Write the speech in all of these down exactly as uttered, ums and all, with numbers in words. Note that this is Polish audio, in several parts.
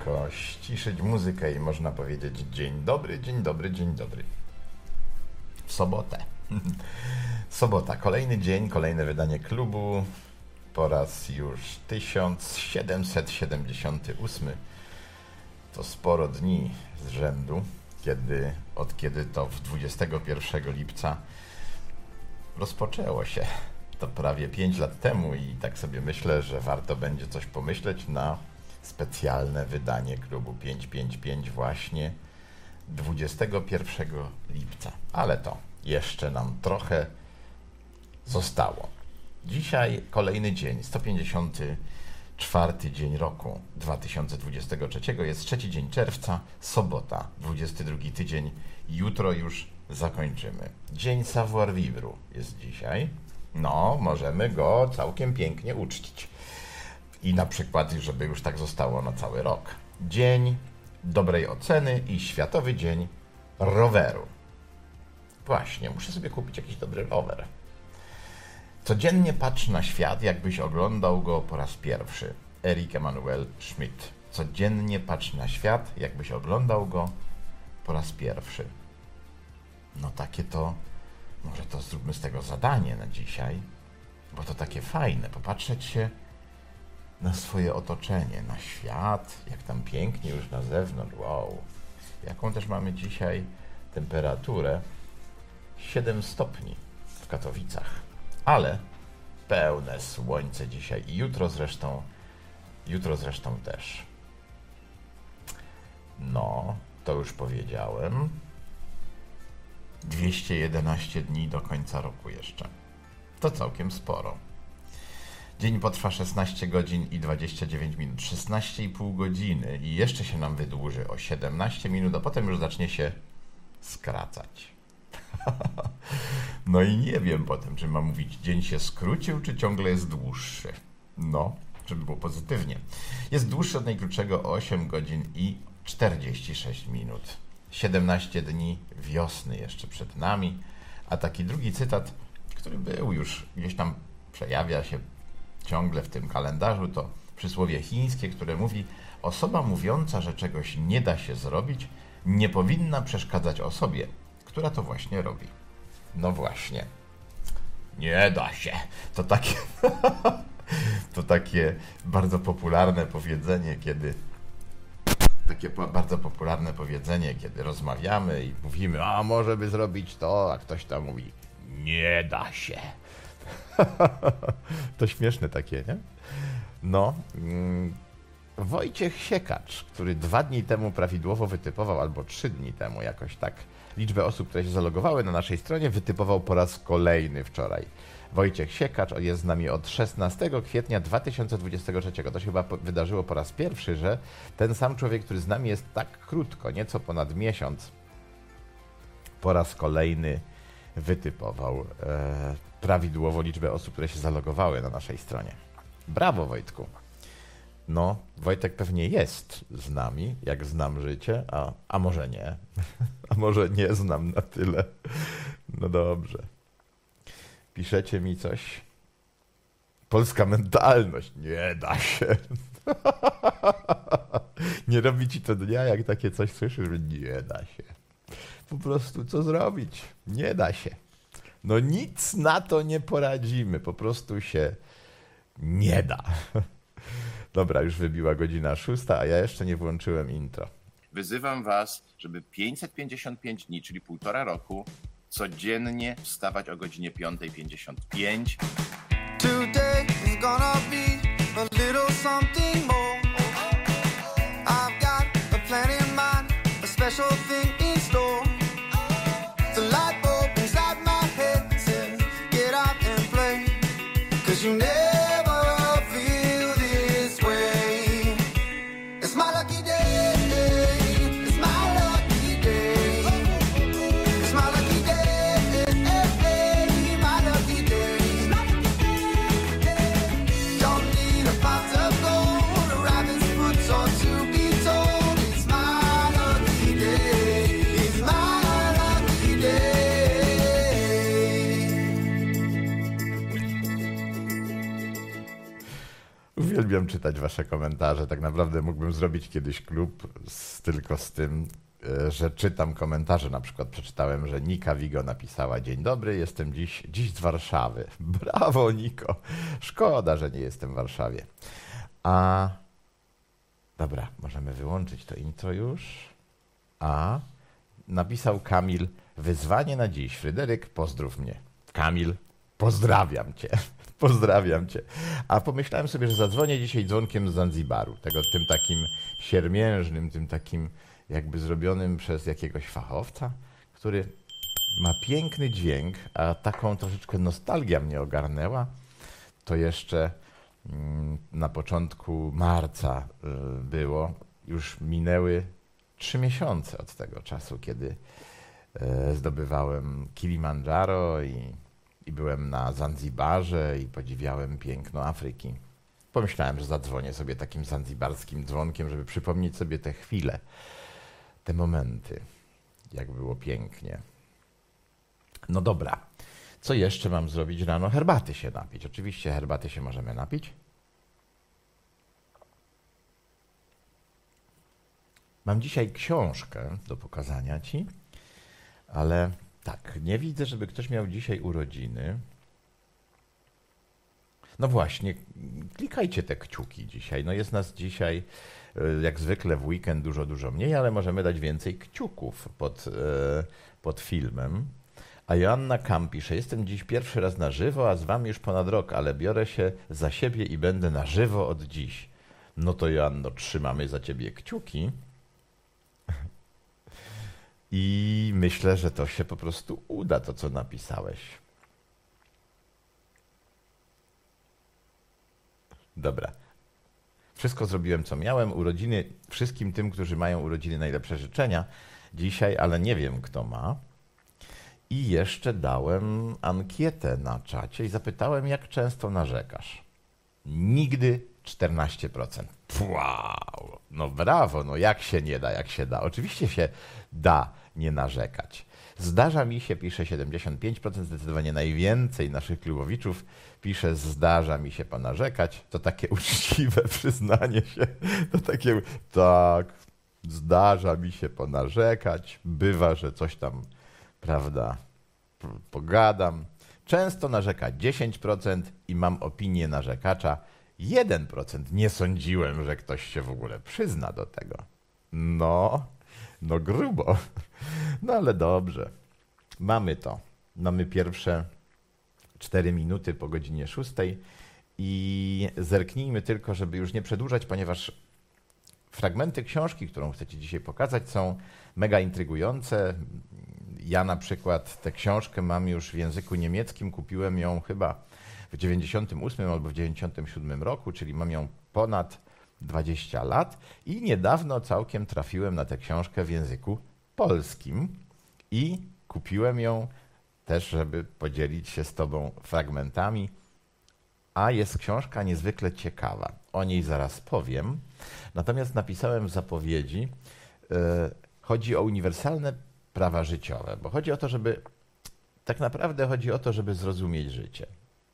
lekko ściszyć muzykę i można powiedzieć dzień dobry, dzień dobry, dzień dobry. W sobotę. Sobota, kolejny dzień, kolejne wydanie klubu. Po raz już tysiąc siedemset siedemdziesiąty ósmy. To sporo dni z rzędu, kiedy, od kiedy to w dwudziestego pierwszego lipca rozpoczęło się. To prawie pięć lat temu i tak sobie myślę, że warto będzie coś pomyśleć na specjalne wydanie klubu pięćset pięćdziesiąt pięć właśnie dwudziestego pierwszego lipca. Ale to jeszcze nam trochę zostało. Dzisiaj kolejny dzień, sto pięćdziesiąty czwarty dzień roku dwa tysiące dwudziestego trzeciego. Jest trzeci dzień czerwca, sobota, dwudziesty drugi tydzień. Jutro już zakończymy. Dzień savoir vivre jest dzisiaj. No, możemy go całkiem pięknie uczcić. I na przykład, żeby już tak zostało na cały rok. Dzień dobrej oceny i Światowy Dzień Roweru. Właśnie, muszę sobie kupić jakiś dobry rower. Codziennie patrz na świat, jakbyś oglądał go po raz pierwszy. Erik Emanuel Schmidt. Codziennie patrz na świat, jakbyś oglądał go po raz pierwszy. No takie to, może to zróbmy z tego zadanie na dzisiaj, bo to takie fajne, popatrzeć się na swoje otoczenie, na świat, jak tam pięknie już na zewnątrz, wow. Jaką też mamy dzisiaj temperaturę? siedem stopni w Katowicach, ale pełne słońce dzisiaj i jutro zresztą, jutro zresztą też. No, to już powiedziałem. dwieście jedenaście dni do końca roku jeszcze. To całkiem sporo. Dzień potrwa szesnaście godzin i dwadzieścia dziewięć minut. szesnaście i pół godziny i jeszcze się nam wydłuży o siedemnaście minut, a potem już zacznie się skracać. No i nie wiem potem, czy mam mówić, dzień się skrócił, czy ciągle jest dłuższy. No, żeby było pozytywnie. Jest dłuższy od najkrótszego o osiem godzin i czterdzieści sześć minut. siedemnaście dni wiosny jeszcze przed nami, a taki drugi cytat, który był już gdzieś tam, przejawia się ciągle w tym kalendarzu, to przysłowie chińskie, które mówi: osoba mówiąca, że czegoś nie da się zrobić, nie powinna przeszkadzać osobie, która to właśnie robi. No właśnie. Nie da się. To takie, to takie bardzo popularne powiedzenie, kiedy takie po, bardzo popularne powiedzenie, kiedy rozmawiamy i mówimy, a może by zrobić to, a ktoś tam mówi, nie da się. To śmieszne takie, nie? No, mm, Wojciech Siekacz, który dwa dni temu prawidłowo wytypował, albo trzy dni temu jakoś tak, liczbę osób, które się zalogowały na naszej stronie, wytypował po raz kolejny wczoraj. Wojciech Siekacz jest z nami od szesnastego kwietnia dwa tysiące dwudziestego trzeciego. To się chyba wydarzyło po raz pierwszy, że ten sam człowiek, który z nami jest tak krótko, nieco ponad miesiąc, po raz kolejny wytypował e, prawidłowo liczbę osób, które się zalogowały na naszej stronie. Brawo, Wojtku. No, Wojtek pewnie jest z nami, jak znam życie, a, a może nie. A może nie znam na tyle. No dobrze. Piszecie mi coś? Polska mentalność. Nie da się. Nie robi ci to dnia, jak takie coś słyszysz, że nie da się. Po prostu co zrobić? Nie da się. No nic na to nie poradzimy. Po prostu się nie da. Dobra, już wybiła godzina szósta, a ja jeszcze nie włączyłem intro. Wyzywam was, żeby pięćset pięćdziesiąt pięć dni, czyli półtora roku, codziennie wstawać o godzinie piąta pięćdziesiąt pięć. Today is gonna be a little something more. I've got a plan in mind, a special thing in store. The light bulb inside my head says, get out and play, 'cause you never day. uwielbiam czytać wasze komentarze. Tak naprawdę mógłbym zrobić kiedyś klub z, tylko z tym, że czytam komentarze. Na przykład przeczytałem, że Nika Wigo napisała: dzień dobry, jestem dziś, dziś z Warszawy. Brawo, Niko. Szkoda, że nie jestem w Warszawie. A dobra, możemy wyłączyć to intro już. A napisał Kamil: wyzwanie na dziś. Fryderyk, pozdrów mnie. Kamil, pozdrawiam cię. Pozdrawiam cię. A pomyślałem sobie, że zadzwonię dzisiaj dzwonkiem z Zanzibaru. Tego, tym takim siermiężnym, tym takim jakby zrobionym przez jakiegoś fachowca, który ma piękny dźwięk, a taką troszeczkę nostalgia mnie ogarnęła. To jeszcze mm, na początku marca y, było. Już minęły trzy miesiące od tego czasu, kiedy y, zdobywałem Kilimandżaro i, i byłem na Zanzibarze i podziwiałem piękno Afryki. Pomyślałem, że zadzwonię sobie takim zanzibarskim dzwonkiem, żeby przypomnieć sobie te chwile, te momenty, jak było pięknie. No dobra, co jeszcze mam zrobić rano? Herbaty się napić. Oczywiście herbaty się możemy napić. Mam dzisiaj książkę do pokazania ci, ale tak, nie widzę, żeby ktoś miał dzisiaj urodziny. No właśnie, klikajcie te kciuki dzisiaj. No jest nas dzisiaj, jak zwykle w weekend, dużo, dużo mniej, ale możemy dać więcej kciuków pod, pod filmem. A Joanna Kam pisze: jestem dziś pierwszy raz na żywo, a z wami już ponad rok, ale biorę się za siebie i będę na żywo od dziś. No to Joanno, trzymamy za ciebie kciuki. I myślę, że to się po prostu uda, to co napisałeś. Dobra. Wszystko zrobiłem, co miałem. Urodziny wszystkim tym, którzy mają urodziny, najlepsze życzenia dzisiaj, ale nie wiem, kto ma. I jeszcze dałem ankietę na czacie i zapytałem, jak często narzekasz. Nigdy czternaście procent. Wow! No brawo, no jak się nie da, jak się da. Oczywiście się da nie narzekać. Zdarza mi się, pisze siedemdziesiąt pięć procent, zdecydowanie najwięcej naszych klubowiczów pisze: zdarza mi się ponarzekać. To takie uczciwe przyznanie się. To takie, tak, zdarza mi się ponarzekać. Bywa, że coś tam, prawda, pogadam. Często narzeka dziesięć procent i mam opinię narzekacza jeden procent. Nie sądziłem, że ktoś się w ogóle przyzna do tego. No, no grubo. No ale dobrze. Mamy to. Mamy pierwsze cztery minuty po godzinie szóstej i zerknijmy tylko, żeby już nie przedłużać, ponieważ fragmenty książki, którą chcę ci dzisiaj pokazać, są mega intrygujące. Ja na przykład tę książkę mam już w języku niemieckim, kupiłem ją chyba w dziewięćdziesiątym ósmym albo w dziewięćdziesiątym siódmym roku, czyli mam ją ponad dwadzieścia lat i niedawno całkiem trafiłem na tę książkę w języku polskim i kupiłem ją też, żeby podzielić się z tobą fragmentami, a jest książka niezwykle ciekawa. O niej zaraz powiem. Natomiast napisałem w zapowiedzi, yy, chodzi o uniwersalne prawa życiowe, bo chodzi o to, żeby, tak naprawdę chodzi o to, żeby zrozumieć życie.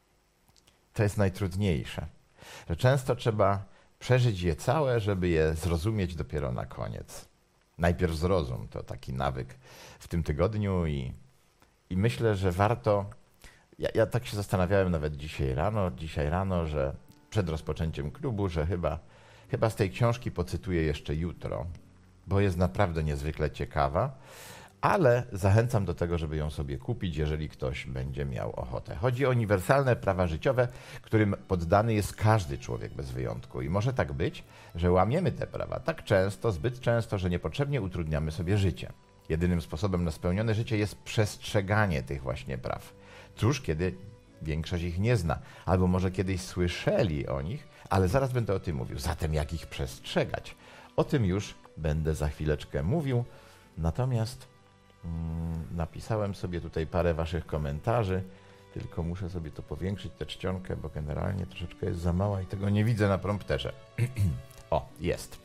To jest najtrudniejsze, że często trzeba przeżyć je całe, żeby je zrozumieć dopiero na koniec. Najpierw zrozum, to taki nawyk w tym tygodniu i, i myślę, że warto, ja, ja tak się zastanawiałem nawet dzisiaj rano, dzisiaj rano, że przed rozpoczęciem klubu, że chyba, chyba z tej książki pocytuję jeszcze jutro, bo jest naprawdę niezwykle ciekawa, ale zachęcam do tego, żeby ją sobie kupić, jeżeli ktoś będzie miał ochotę. Chodzi o uniwersalne prawa życiowe, którym poddany jest każdy człowiek bez wyjątku. I może tak być, że łamiemy te prawa tak często, zbyt często, że niepotrzebnie utrudniamy sobie życie. Jedynym sposobem na spełnione życie jest przestrzeganie tych właśnie praw. Cóż, kiedy większość ich nie zna, albo może kiedyś słyszeli o nich, ale zaraz będę o tym mówił. Zatem jak ich przestrzegać? O tym już będę za chwileczkę mówił. Natomiast mm, napisałem sobie tutaj parę waszych komentarzy, tylko muszę sobie to powiększyć, tę czcionkę, bo generalnie troszeczkę jest za mała i tego nie widzę na prompterze. O, jest.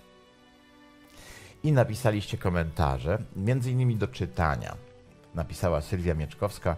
I napisaliście komentarze, między innymi do czytania. Napisała Sylwia Mieczkowska: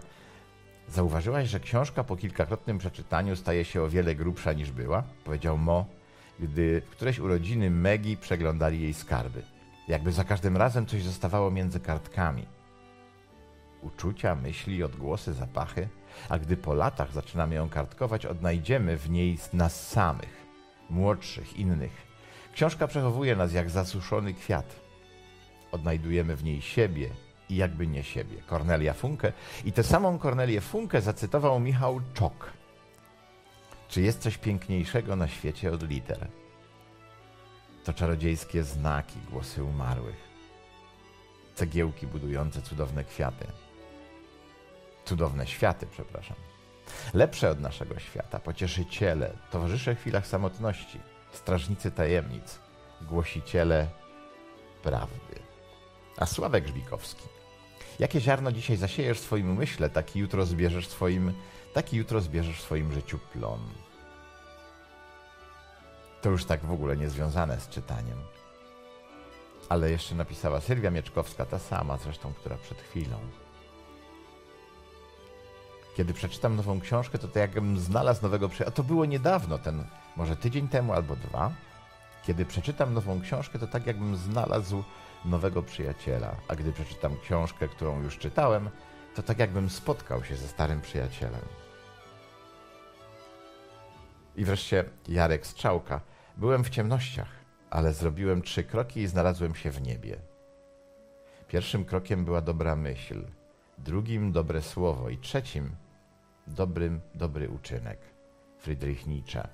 zauważyłaś, że książka po kilkakrotnym przeczytaniu staje się o wiele grubsza niż była? Powiedział Mo gdy w któreś urodziny Megi przeglądali jej skarby. Jakby za każdym razem coś zostawało między kartkami. Uczucia, myśli, odgłosy, zapachy, a gdy po latach zaczynamy ją kartkować, odnajdziemy w niej nas samych, młodszych, innych. Książka przechowuje nas jak zasuszony kwiat. Odnajdujemy w niej siebie i jakby nie siebie. Kornelia Funke. I tę samą Kornelię Funke zacytował Michał Czok. Czy jest coś piękniejszego na świecie od liter? To czarodziejskie znaki, głosy umarłych. Cegiełki budujące cudowne kwiaty. Cudowne światy, przepraszam. Lepsze od naszego świata, pocieszyciele, towarzysze w chwilach samotności, strażnicy tajemnic, głosiciele prawdy. A Sławek Żbikowski. Jakie ziarno dzisiaj zasiejesz w swoim umyśle, taki jutro zbierzesz w swoim, taki jutro zbierzesz w swoim życiu plon. To już tak w ogóle niezwiązane z czytaniem. Ale jeszcze napisała Sylwia Mieczkowska, ta sama zresztą, która przed chwilą. Kiedy przeczytam nową książkę, to tak jakbym znalazł nowego przyjaciela. A to było niedawno, ten może tydzień temu albo dwa. Kiedy przeczytam nową książkę, to tak jakbym znalazł nowego przyjaciela. A gdy przeczytam książkę, którą już czytałem, to tak jakbym spotkał się ze starym przyjacielem. I wreszcie Jarek Strzałka. Byłem w ciemnościach, ale zrobiłem trzy kroki i znalazłem się w niebie. Pierwszym krokiem była dobra myśl, drugim dobre słowo i trzecim dobrym dobry uczynek. Friedrich Nietzsche.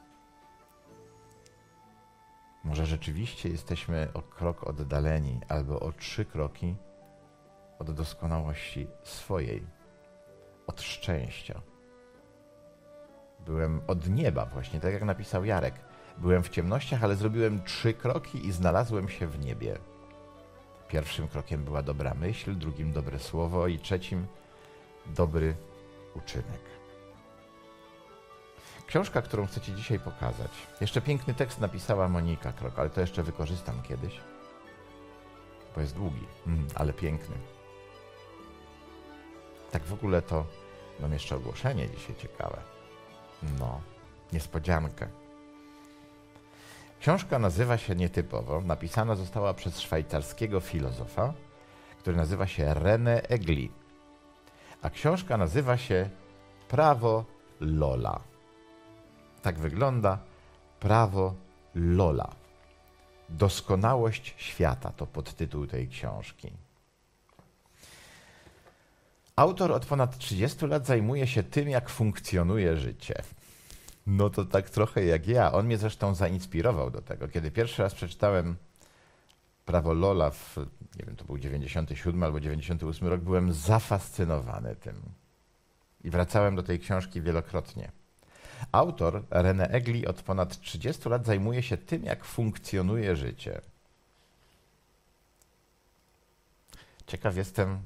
Może rzeczywiście jesteśmy o krok oddaleni albo o trzy kroki od doskonałości swojej, od szczęścia. Byłem od nieba właśnie, tak jak napisał Jarek. Byłem w ciemnościach, ale zrobiłem trzy kroki i znalazłem się w niebie. Pierwszym krokiem była dobra myśl, drugim dobre słowo i trzecim dobry uczynek. Książka, którą chcę Ci dzisiaj pokazać. Jeszcze piękny tekst napisała Monika Krok, ale to jeszcze wykorzystam kiedyś, bo jest długi, mm, ale piękny. Tak w ogóle to mam jeszcze ogłoszenie dzisiaj ciekawe. No, niespodziankę. Książka nazywa się nietypowo. Napisana została przez szwajcarskiego filozofa, który nazywa się René Egli. A książka nazywa się Prawo Lola. Tak wygląda Prawo Lola. Doskonałość świata to podtytuł tej książki. Autor od ponad trzydziestu lat zajmuje się tym, jak funkcjonuje życie. No to tak trochę jak ja. On mnie zresztą zainspirował do tego. Kiedy pierwszy raz przeczytałem Prawo Lola, w, nie wiem, to był dziewięćdziesiąty siódmy albo dziewięćdziesiąty ósmy rok, byłem zafascynowany tym. I wracałem do tej książki wielokrotnie. Autor, René Egli, od ponad trzydziestu lat zajmuje się tym, jak funkcjonuje życie. Ciekaw jestem,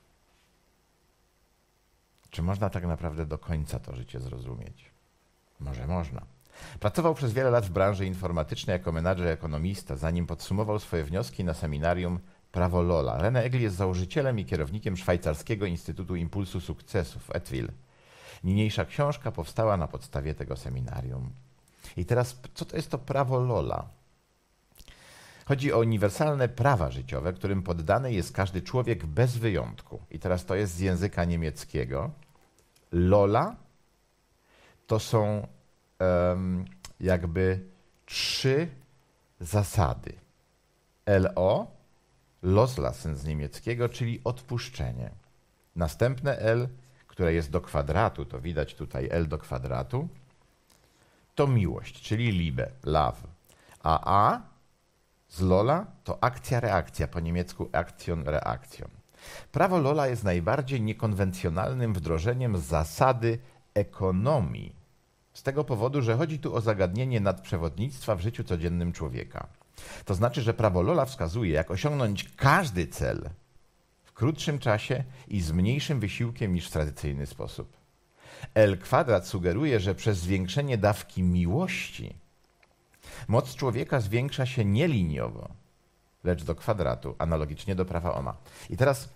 czy można tak naprawdę do końca to życie zrozumieć. Może można. Pracował przez wiele lat w branży informatycznej jako menadżer, ekonomista, zanim podsumował swoje wnioski na seminarium Prawo Lola. René Egli jest założycielem i kierownikiem szwajcarskiego Instytutu Impulsu Sukcesu w Etville. Niniejsza książka powstała na podstawie tego seminarium. I teraz, co to jest to Prawo Lola? Chodzi o uniwersalne prawa życiowe, którym poddany jest każdy człowiek bez wyjątku. I teraz to jest z języka niemieckiego. Lola to są um, jakby trzy zasady. L O, loslassen z niemieckiego, czyli odpuszczenie. Następne L, które jest do kwadratu, to widać tutaj L do kwadratu, to miłość, czyli Liebe, love. A A z Lola to akcja-reakcja, po niemiecku Aktion-Reaktion. Prawo Lola jest najbardziej niekonwencjonalnym wdrożeniem zasady ekonomii. Z tego powodu, że chodzi tu o zagadnienie nadprzewodnictwa w życiu codziennym człowieka. To znaczy, że prawo Lola wskazuje, jak osiągnąć każdy cel w krótszym czasie i z mniejszym wysiłkiem niż w tradycyjny sposób. L kwadrat sugeruje, że przez zwiększenie dawki miłości moc człowieka zwiększa się nie liniowo, lecz do kwadratu, analogicznie do prawa Ohma. I teraz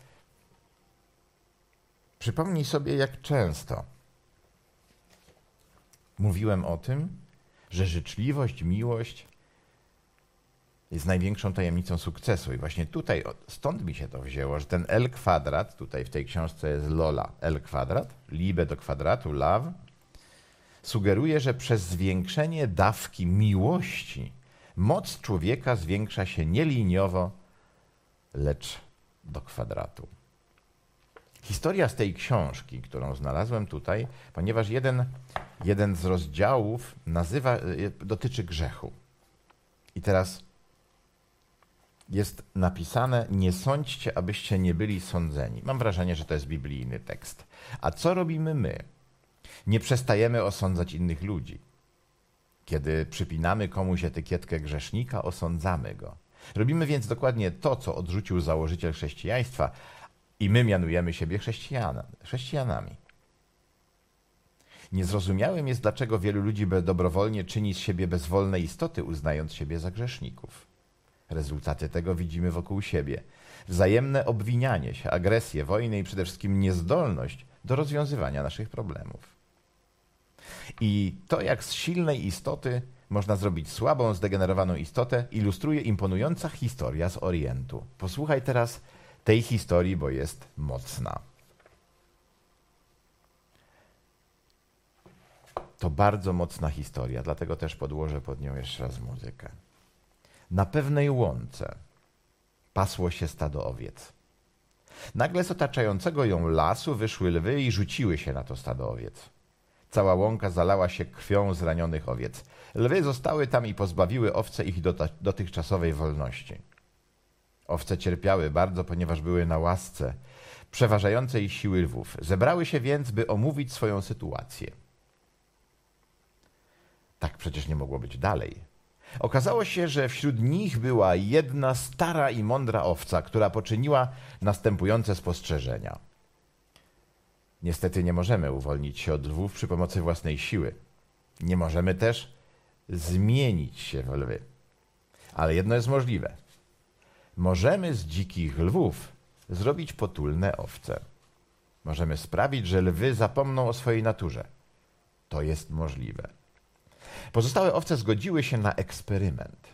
przypomnij sobie, jak często mówiłem o tym, że życzliwość, miłość jest największą tajemnicą sukcesu. I właśnie tutaj, stąd mi się to wzięło, że ten L kwadrat, tutaj w tej książce jest Lola, L kwadrat, Liebe do kwadratu, love, sugeruje, że przez zwiększenie dawki miłości moc człowieka zwiększa się nie liniowo, lecz do kwadratu. Historia z tej książki, którą znalazłem tutaj, ponieważ jeden, jeden z rozdziałów nazywa, dotyczy grzechu. I teraz jest napisane: nie sądźcie, abyście nie byli sądzeni. Mam wrażenie, że to jest biblijny tekst. A co robimy my? Nie przestajemy osądzać innych ludzi. Kiedy przypinamy komuś etykietkę grzesznika, osądzamy go. Robimy więc dokładnie to, co odrzucił założyciel chrześcijaństwa, i my mianujemy siebie chrześcijana, chrześcijanami. Niezrozumiałym jest, dlaczego wielu ludzi dobrowolnie czyni z siebie bezwolne istoty, uznając siebie za grzeszników. Rezultaty tego widzimy wokół siebie. Wzajemne obwinianie się, agresję, wojnę i przede wszystkim niezdolność do rozwiązywania naszych problemów. I to, jak z silnej istoty można zrobić słabą, zdegenerowaną istotę, ilustruje imponująca historia z Orientu. Posłuchaj teraz tej historii, bo jest mocna. To bardzo mocna historia, dlatego też podłożę pod nią jeszcze raz muzykę. Na pewnej łące pasło się stado owiec. Nagle z otaczającego ją lasu wyszły lwy i rzuciły się na to stado owiec. Cała łąka zalała się krwią zranionych owiec. Lwy zostały tam i pozbawiły owce ich dotychczasowej wolności. Owce cierpiały bardzo, ponieważ były na łasce przeważającej siły lwów. Zebrały się więc, by omówić swoją sytuację. Tak przecież nie mogło być dalej. Okazało się, że wśród nich była jedna stara i mądra owca, która poczyniła następujące spostrzeżenia. Niestety nie możemy uwolnić się od lwów przy pomocy własnej siły. Nie możemy też zmienić się w lwy. Ale jedno jest możliwe. Możemy z dzikich lwów zrobić potulne owce. Możemy sprawić, że lwy zapomną o swojej naturze. To jest możliwe. Pozostałe owce zgodziły się na eksperyment.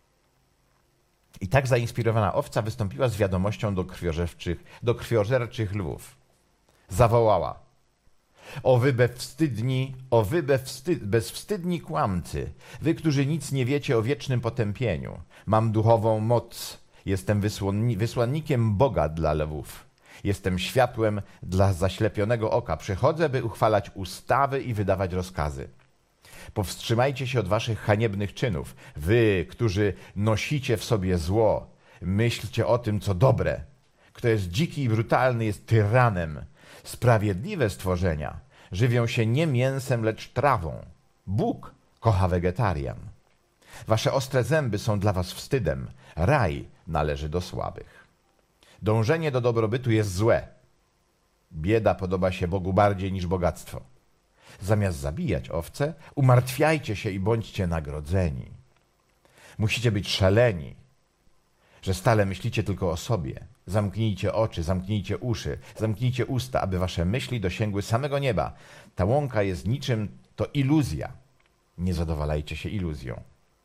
I tak zainspirowana owca wystąpiła z wiadomością do krwiożerczych, do krwiożerczych lwów. Zawołała: o wy bezwstydni, o wy bezwstydni kłamcy, wy, którzy nic nie wiecie o wiecznym potępieniu. Mam duchową moc, jestem wysłannikiem Boga dla lwów. Jestem światłem dla zaślepionego oka. Przychodzę, by uchwalać ustawy i wydawać rozkazy. Powstrzymajcie się od waszych haniebnych czynów. Wy, którzy nosicie w sobie zło, myślcie o tym, co dobre. Kto jest dziki i brutalny, jest tyranem. Sprawiedliwe stworzenia żywią się nie mięsem, lecz trawą. Bóg kocha wegetarian. Wasze ostre zęby są dla was wstydem. Raj należy do słabych. Dążenie do dobrobytu jest złe. Bieda podoba się Bogu bardziej niż bogactwo. Zamiast zabijać owce, umartwiajcie się i bądźcie nagrodzeni. Musicie być szaleni, że stale myślicie tylko o sobie. Zamknijcie oczy, zamknijcie uszy, zamknijcie usta, aby wasze myśli dosięgły samego nieba. Ta łąka jest niczym, to iluzja. Nie zadowalajcie się iluzją.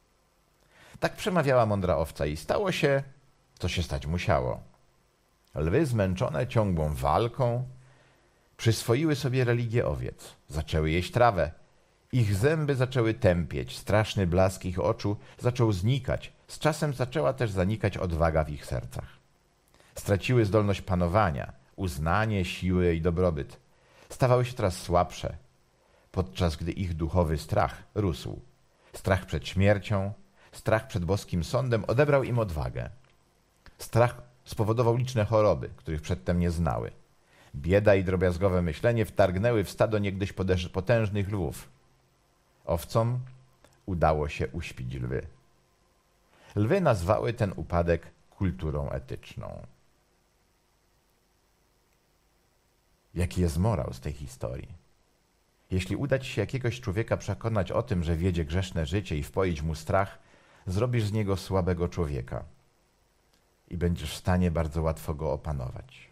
Tak przemawiała mądra owca i stało się, co się stać musiało. Lwy, zmęczone ciągłą walką, przyswoiły sobie religię owiec. Zaczęły jeść trawę. Ich zęby zaczęły tępieć, straszny blask ich oczu zaczął znikać. Z czasem zaczęła też zanikać odwaga w ich sercach. Straciły zdolność panowania, uznanie, siłę i dobrobyt. Stawały się teraz słabsze, podczas gdy ich duchowy strach rósł. Strach przed śmiercią, strach przed boskim sądem odebrał im odwagę. Strach spowodował liczne choroby, których przedtem nie znały. Bieda i drobiazgowe myślenie wtargnęły w stado niegdyś potężnych lwów. Owcom udało się uśpić lwy. Lwy nazwały ten upadek kulturą etyczną. Jaki jest morał z tej historii? Jeśli uda ci się jakiegoś człowieka przekonać o tym, że wiedzie grzeszne życie i wpoić mu strach, zrobisz z niego słabego człowieka i będziesz w stanie bardzo łatwo go opanować.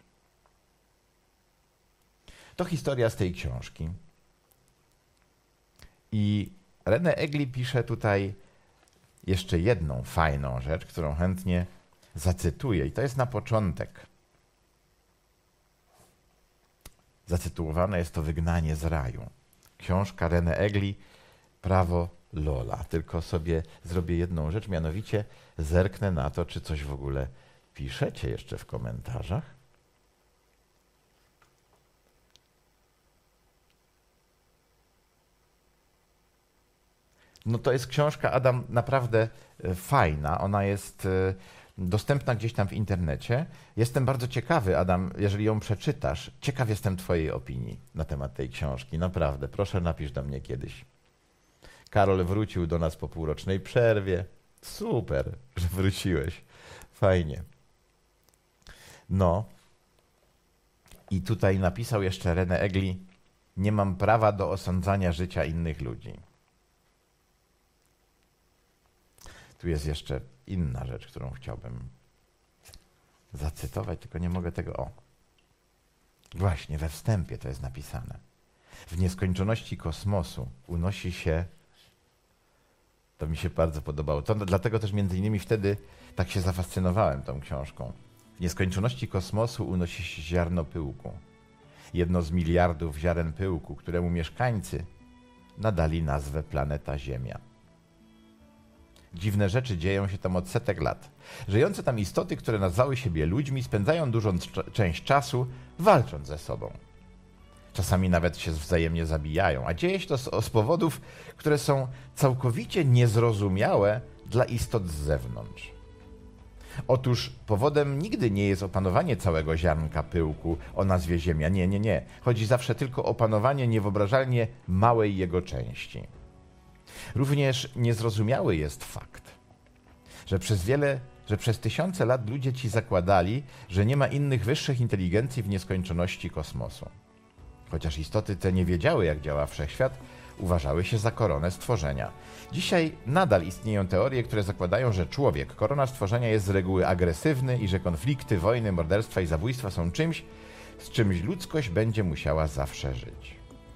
To historia z tej książki. I René Egli pisze tutaj jeszcze jedną fajną rzecz, którą chętnie zacytuję. I to jest na początek. Zacytuowane jest to Wygnanie z raju. Książka René Egli, Prawo Lola. Tylko sobie zrobię jedną rzecz, mianowicie zerknę na to, czy coś w ogóle piszecie jeszcze w komentarzach. No to jest książka, Adam, naprawdę fajna. Ona jest dostępna gdzieś tam w internecie. Jestem bardzo ciekawy, Adam, jeżeli ją przeczytasz, ciekaw jestem twojej opinii na temat tej książki. Naprawdę, proszę napisz do mnie kiedyś. Karol wrócił do nas po półrocznej przerwie. Super, że wróciłeś. Fajnie. No. I tutaj napisał jeszcze René Egli: nie mam prawa do osądzania życia innych ludzi. Tu jest jeszcze inna rzecz, którą chciałbym zacytować, tylko nie mogę tego... O, właśnie, we wstępie to jest napisane. W nieskończoności kosmosu unosi się... To mi się bardzo podobało. To dlatego też między innymi wtedy tak się zafascynowałem tą książką. W nieskończoności kosmosu unosi się ziarno pyłku. Jedno z miliardów ziaren pyłku, któremu mieszkańcy nadali nazwę planeta Ziemia. Dziwne rzeczy dzieją się tam od setek lat. Żyjące tam istoty, które nazwały siebie ludźmi, spędzają dużą część czasu walcząc ze sobą. Czasami nawet się wzajemnie zabijają, a dzieje się to z, z powodów, które są całkowicie niezrozumiałe dla istot z zewnątrz. Otóż powodem nigdy nie jest opanowanie całego ziarnka pyłku o nazwie Ziemia. Nie, nie, nie. Chodzi zawsze tylko o opanowanie niewyobrażalnie małej jego części. Również niezrozumiały jest fakt, że przez wiele, że przez tysiące lat ludzie ci zakładali, że nie ma innych wyższych inteligencji w nieskończoności kosmosu. Chociaż istoty te nie wiedziały, jak działa wszechświat, uważały się za koronę stworzenia. Dzisiaj nadal istnieją teorie, które zakładają, że człowiek, korona stworzenia, jest z reguły agresywny i że konflikty, wojny, morderstwa i zabójstwa są czymś, z czymś ludzkość będzie musiała zawsze żyć.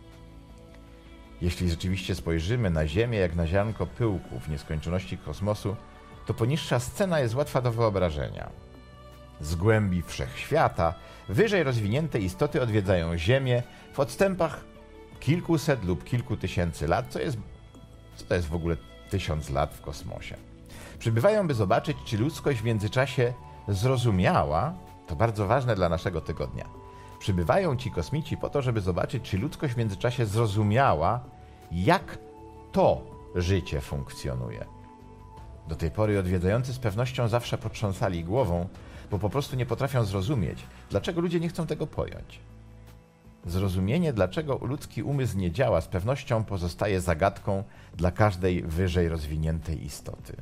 Jeśli rzeczywiście spojrzymy na Ziemię jak na ziarnko pyłku w nieskończoności kosmosu, to poniższa scena jest łatwa do wyobrażenia. Z głębi wszechświata wyżej rozwinięte istoty odwiedzają Ziemię w odstępach kilkuset lub kilku tysięcy lat, co jest, co to jest w ogóle tysiąc lat w kosmosie. Przybywają, by zobaczyć, czy ludzkość w międzyczasie zrozumiała, to bardzo ważne dla naszego tygodnia, przybywają ci kosmici po to, żeby zobaczyć, czy ludzkość w międzyczasie zrozumiała, jak to życie funkcjonuje. Do tej pory odwiedzający z pewnością zawsze potrząsali głową, bo po prostu nie potrafią zrozumieć, dlaczego ludzie nie chcą tego pojąć. Zrozumienie, dlaczego ludzki umysł nie działa, z pewnością pozostaje zagadką dla każdej wyżej rozwiniętej istoty.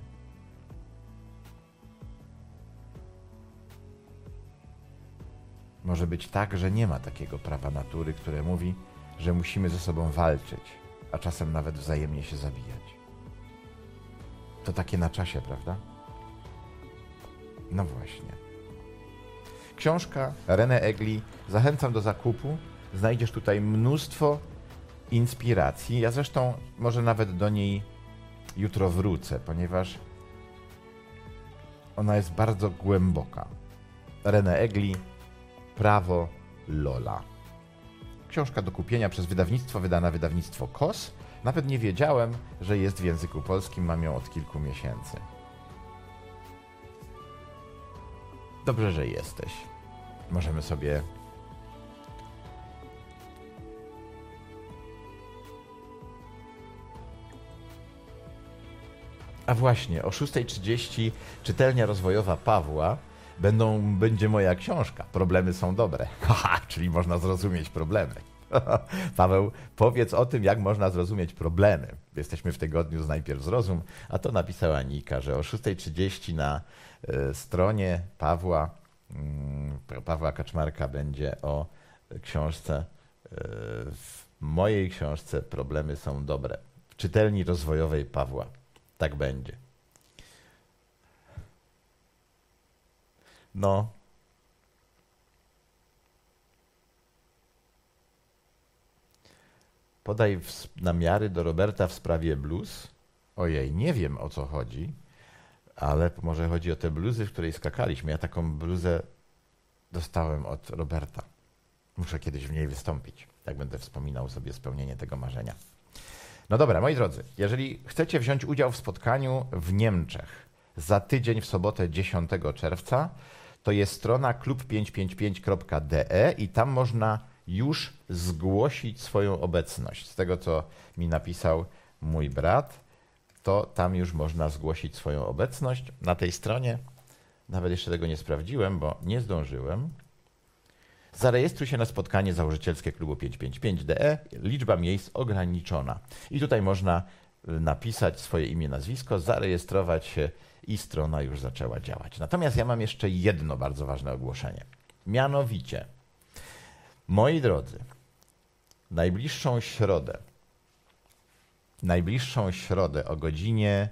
Może być tak, że nie ma takiego prawa natury, które mówi, że musimy ze sobą walczyć, a czasem nawet wzajemnie się zabijać. To takie na czasie, prawda? No właśnie. Książka René Egli, zachęcam do zakupu. Znajdziesz tutaj mnóstwo inspiracji. Ja zresztą może nawet do niej jutro wrócę, ponieważ ona jest bardzo głęboka. René Egli, Prawo Lola. Książka do kupienia przez wydawnictwo, wydana wydawnictwo K O S. Nawet nie wiedziałem, że jest w języku polskim, mam ją od kilku miesięcy. Dobrze, że jesteś. Możemy sobie... A właśnie, o szóstej trzydzieści czytelnia rozwojowa Pawła będą, będzie moja książka. Problemy są dobre. Haha, czyli można zrozumieć problemy. Paweł, powiedz o tym, jak można zrozumieć problemy. Jesteśmy w tygodniu z Najpierw Zrozum, a to napisała Nika, że o szóstej trzydzieści na y, stronie Pawła, y, Pawła Kaczmarka będzie o książce, y, w mojej książce Problemy są dobre. W czytelni rozwojowej Pawła. Tak będzie. No. Podaj w, namiary do Roberta w sprawie bluz. Ojej, nie wiem o co chodzi, ale może chodzi o te bluzy, w której skakaliśmy. Ja taką bluzę dostałem od Roberta. Muszę kiedyś w niej wystąpić, jak będę wspominał sobie spełnienie tego marzenia. No dobra, moi drodzy, jeżeli chcecie wziąć udział w spotkaniu w Niemczech za tydzień w sobotę dziesiątego czerwca, to jest strona klub pięćset pięćdziesiąt pięć kropka de i tam można już zgłosić swoją obecność. Z tego, co mi napisał mój brat, to tam już można zgłosić swoją obecność na tej stronie. Nawet jeszcze tego nie sprawdziłem, bo nie zdążyłem. Zarejestruj się na spotkanie założycielskie klubu pięćset pięćdziesiąt pięć de, liczba miejsc ograniczona. I tutaj można napisać swoje imię, nazwisko, zarejestrować się i strona już zaczęła działać. Natomiast ja mam jeszcze jedno bardzo ważne ogłoszenie. Mianowicie, moi drodzy, najbliższą środę, najbliższą środę o godzinie,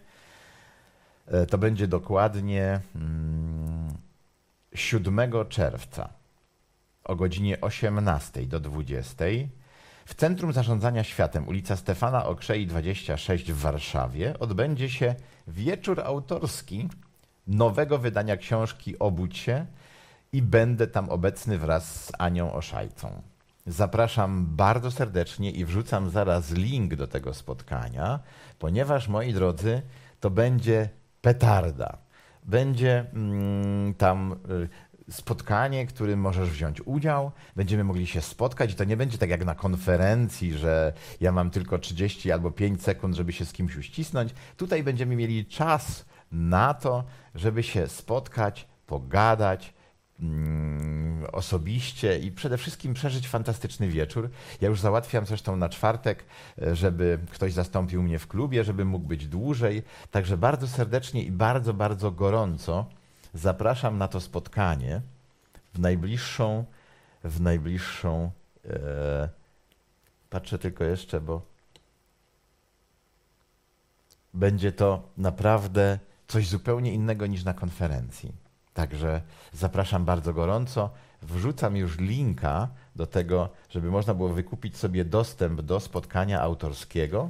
to będzie dokładnie hmm, siódmego czerwca, o godzinie osiemnastej do dwudziestej w Centrum Zarządzania Światem, ulica Stefana Okrzei dwadzieścia sześć w Warszawie, odbędzie się wieczór autorski nowego wydania książki Obudź się i będę tam obecny wraz z Anią Oszajcą. Zapraszam bardzo serdecznie i wrzucam zaraz link do tego spotkania, ponieważ, moi drodzy, to będzie petarda. Będzie mm, tam... Y, spotkanie, w którym możesz wziąć udział, będziemy mogli się spotkać i to nie będzie tak jak na konferencji, że ja mam tylko trzydzieści albo pięć sekund, żeby się z kimś uścisnąć. Tutaj będziemy mieli czas na to, żeby się spotkać, pogadać mm, osobiście i przede wszystkim przeżyć fantastyczny wieczór. Ja już załatwiam zresztą na czwartek, żeby ktoś zastąpił mnie w klubie, żeby mógł być dłużej. Także bardzo serdecznie i bardzo, bardzo gorąco zapraszam na to spotkanie w najbliższą, w najbliższą, e, patrzę tylko jeszcze, bo będzie to naprawdę coś zupełnie innego niż na konferencji. Także zapraszam bardzo gorąco. Wrzucam już linka do tego, żeby można było wykupić sobie dostęp do spotkania autorskiego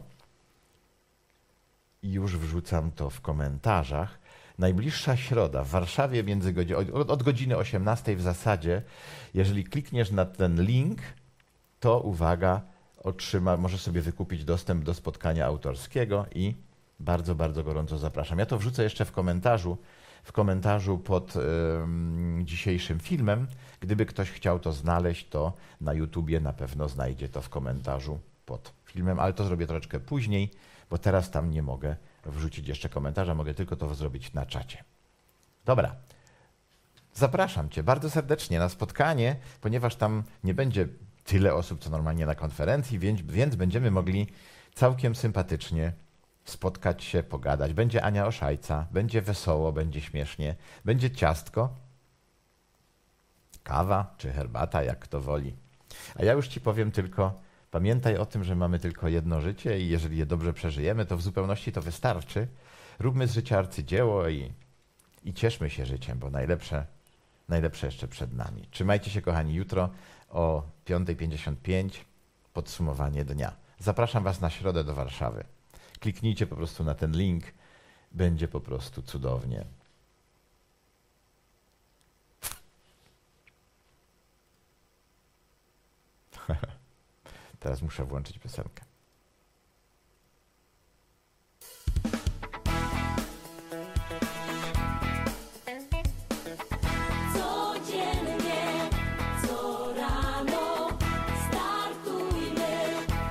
i już wrzucam to w komentarzach. Najbliższa środa w Warszawie między godzi- od, od godziny osiemnastej w zasadzie, jeżeli klikniesz na ten link, to uwaga, otrzyma, możesz sobie wykupić dostęp do spotkania autorskiego i bardzo, bardzo gorąco zapraszam. Ja to wrzucę jeszcze w komentarzu, w komentarzu pod ym, dzisiejszym filmem. Gdyby ktoś chciał to znaleźć, to na YouTubie na pewno znajdzie to w komentarzu pod filmem, ale to zrobię troszeczkę później, bo teraz tam nie mogę wrzucić jeszcze komentarza, mogę tylko to zrobić na czacie. Dobra, zapraszam Cię bardzo serdecznie na spotkanie, ponieważ tam nie będzie tyle osób, co normalnie na konferencji, więc, więc będziemy mogli całkiem sympatycznie spotkać się, pogadać. Będzie Ania Oszajca, będzie wesoło, będzie śmiesznie, będzie ciastko, kawa czy herbata, jak kto woli. A ja już Ci powiem tylko, pamiętaj o tym, że mamy tylko jedno życie i jeżeli je dobrze przeżyjemy, to w zupełności to wystarczy. Róbmy z życia arcydzieło i, i cieszmy się życiem, bo najlepsze, najlepsze jeszcze przed nami. Trzymajcie się, kochani, jutro o piąta pięćdziesiąt pięć podsumowanie dnia. Zapraszam Was na środę do Warszawy. Kliknijcie po prostu na ten link, będzie po prostu cudownie. Teraz muszę włączyć piosenkę. Codziennie, co rano startujmy.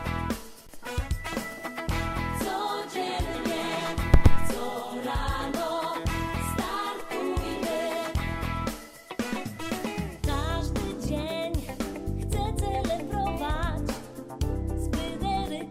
Codziennie, co rano startujmy. Każdy dzień chcę celebrować z Fryderykiem.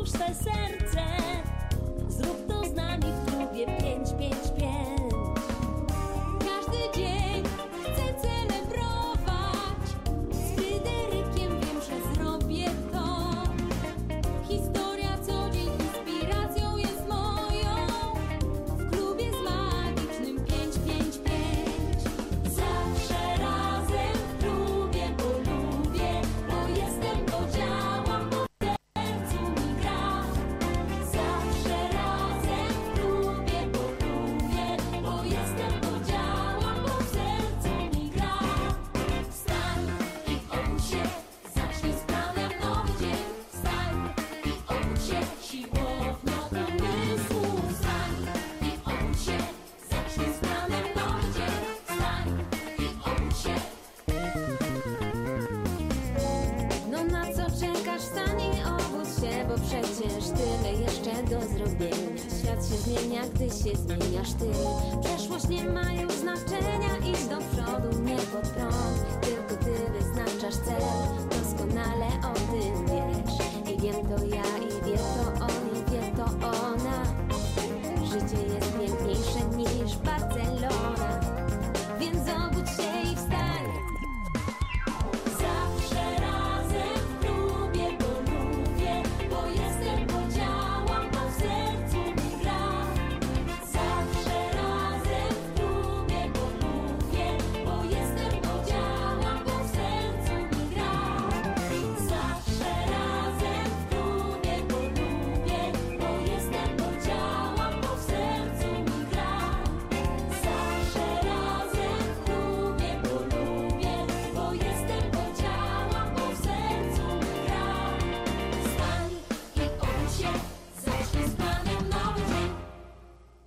otwórz swe serce. Zrób to z nami w klubie pięć pięć pięć. Każdy dzień chcę celebrować. Z Fryderykiem wiem, że zrobię to. Historia co dzień inspiracją jest moją. W klubie z magicznym pięć pięć pięć. Zawsze razem w klubie, bo lubię, bo jestem, bo działam, bo w sercu mi gra. Zawsze razem w klubie, bo lubię, bo jestem, bo działam, bo w sercu mi gra. Wstań i obudź się, zacznij sprawiać nowy dzień. Wstań i obudź się, siłownia umysłu. Wstań i obudź się, zacznij sprawiać nowy dzień. Wstań i obudź się. No na co czekasz? Wstań i obudź się, bo przecież tyle jeszcze do zrobienia. Świat się zmienia, gdy się zmieniasz ty. Przeszłość nie ma już znaczenia, idź do przodu, nie pod prąd. Tylko ty wyznaczasz cel, doskonale